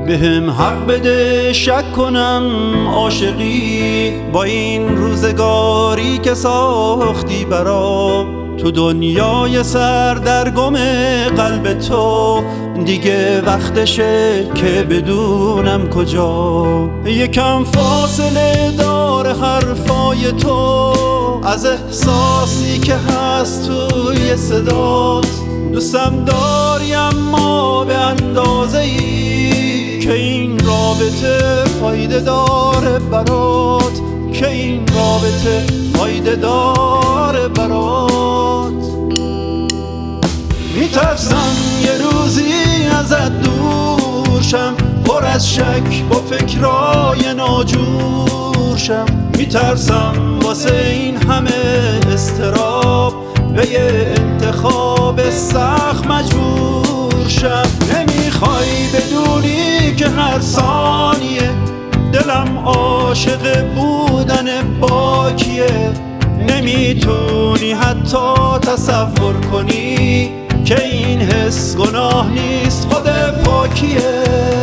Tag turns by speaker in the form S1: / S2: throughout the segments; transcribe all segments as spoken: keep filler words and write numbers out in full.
S1: بهم حق بده شک کنم عاشقی با این روزگاری که ساختی برام. تو دنیای سردرگم قلب تو دیگه وقتشه که بدونم کجا. یکم فاصله داره حرفای تو از احساسی که هست توی صدات. دوستم داری اما به اندازه ای که این رابطه فایده داره برات، که این رابطه فایده داره برات. میترسم یه روزی ازت دور شم، پر از شک با فکرای ناجور شم. میترسم واسه این همه استراب به یه انتخاب سخت مجبور شم. نمیخوای بدونی که هر ثانیه دلم عاشق بودن باکیه. نمیتونی حتی تصور کنی که این حس گناه نیست، خود پاکیه.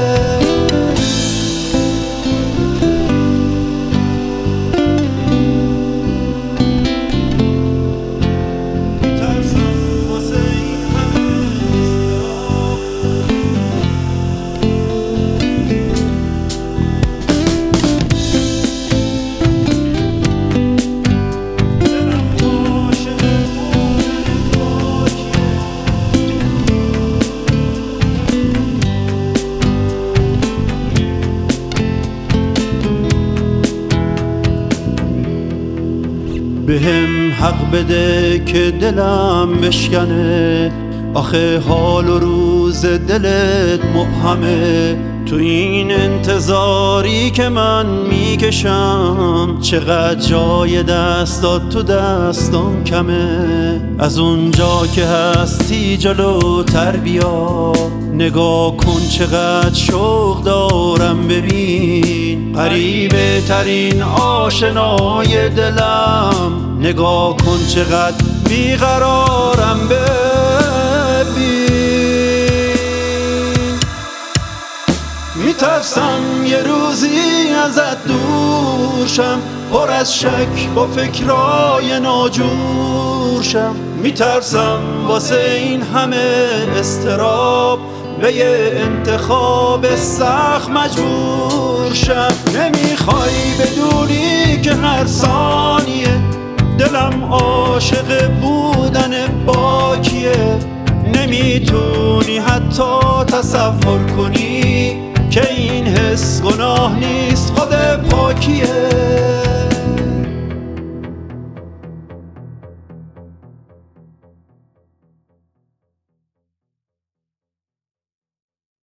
S1: بهم حق بده که دلم بشکنه، آخه حال و روز دلت مبهمه. تو این انتظاری که من میکشم چقدر جای دستات تو دستم کمه. از اونجا که هستی جلوتر بیا، نگاه کن چقدر شوق دارم ببین. غریبه ترین آشنای دلم، نگاه کن چقدر بیقرارم ببین. میترسم یه روزی ازت دور شم، پر از شک با فکرای ناجور شم. میترسم واسه این همه استراب به یه انتخاب سخت مجبور شم. نمیخوای بدونی که هر ثانیه دلم عاشق بودن باکیه. نمیتونی حتی تصور کنی که این حس گناه نیست، خود پاکیه.